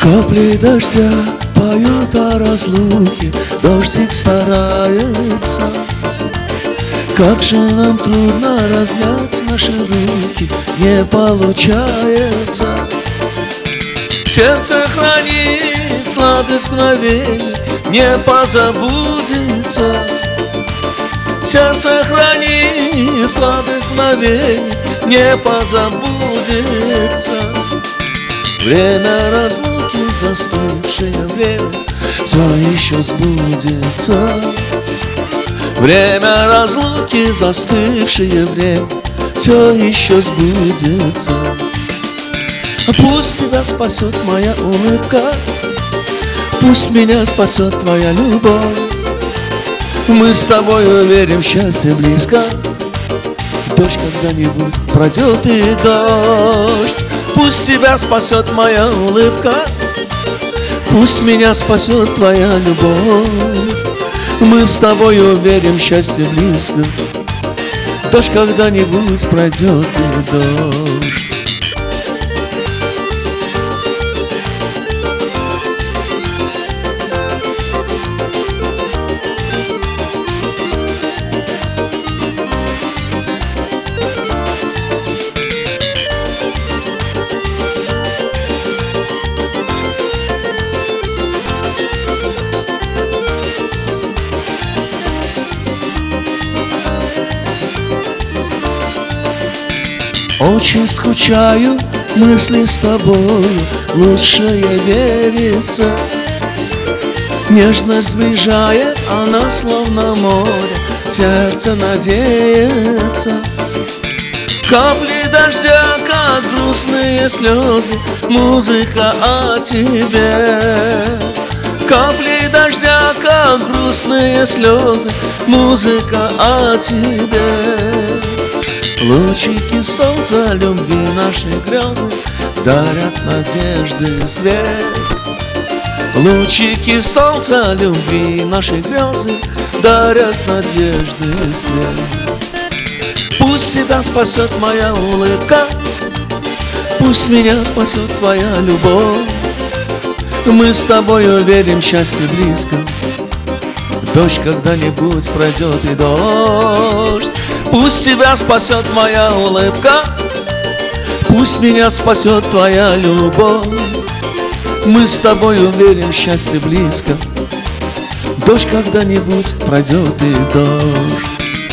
Капли дождя поют о разлуке, дождик старается. Как же нам трудно разлять наши руки, не получается. Сердце хранит сладость мгновений, не позабудется. Сердце хранит сладость мгновений, не позабудется. Время разлуки, застывшее время, все еще сбудется. Время разлуки, застывшее время, все еще сбудется. Пусть тебя спасет моя улыбка, пусть меня спасет твоя любовь. Мы с тобой верим, счастье близко. Дождь когда-нибудь пройдет и дождь. Пусть тебя спасет моя улыбка, пусть меня спасет твоя любовь. Мы с тобой верим, счастье близко. Дождь когда-нибудь пройдет и дождь. Очень скучаю, мысли с тобой лучшее верится. Нежность сближает, она словно море, сердце надеется. Капли дождя, как грустные слезы, музыка о тебе. Капли дождя, как грустные слезы, музыка о тебе. Лучики солнца любви наши грезы дарят надежды свет. Лучики солнца любви наши грезы дарят надежды свет. Пусть тебя спасет моя улыбка, пусть меня спасет твоя любовь. Мы с тобой верим, счастье близко. Дождь когда-нибудь пройдет и дождь. Пусть тебя спасет моя улыбка, пусть меня спасет твоя любовь. Мы с тобой верим, счастье близко. Дождь когда-нибудь пройдет и дождь.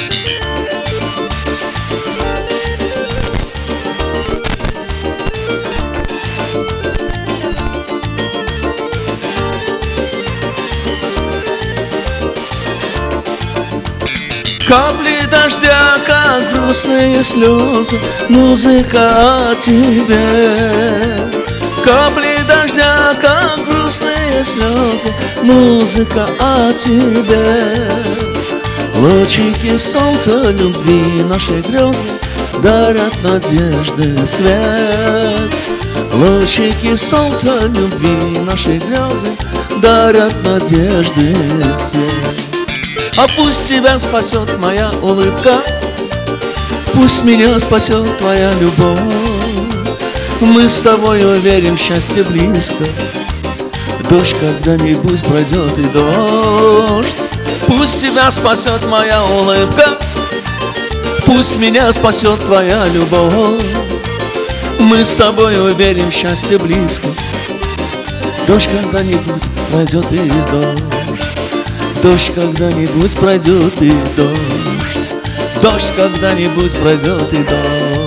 Капли дождя, как грустные слезы, музыка о тебе. Капли дождя, как грустные слезы, музыка о тебе. Лучики солнца любви наши грезы дарят надежды свет. Лучики солнца любви наши грезы дарят надежды свет. А пусть тебя спасет моя улыбка, пусть меня спасет твоя любовь. Мы с тобой верим, счастье близко. Дождь когда-нибудь пройдет и дождь. Пусть тебя спасет моя улыбка, пусть меня спасет твоя любовь. Мы с тобой верим, счастье близко. Дождь когда-нибудь пройдет и дождь. Дождь когда-нибудь пройдет и дождь. Дождь когда-нибудь пройдет и дождь.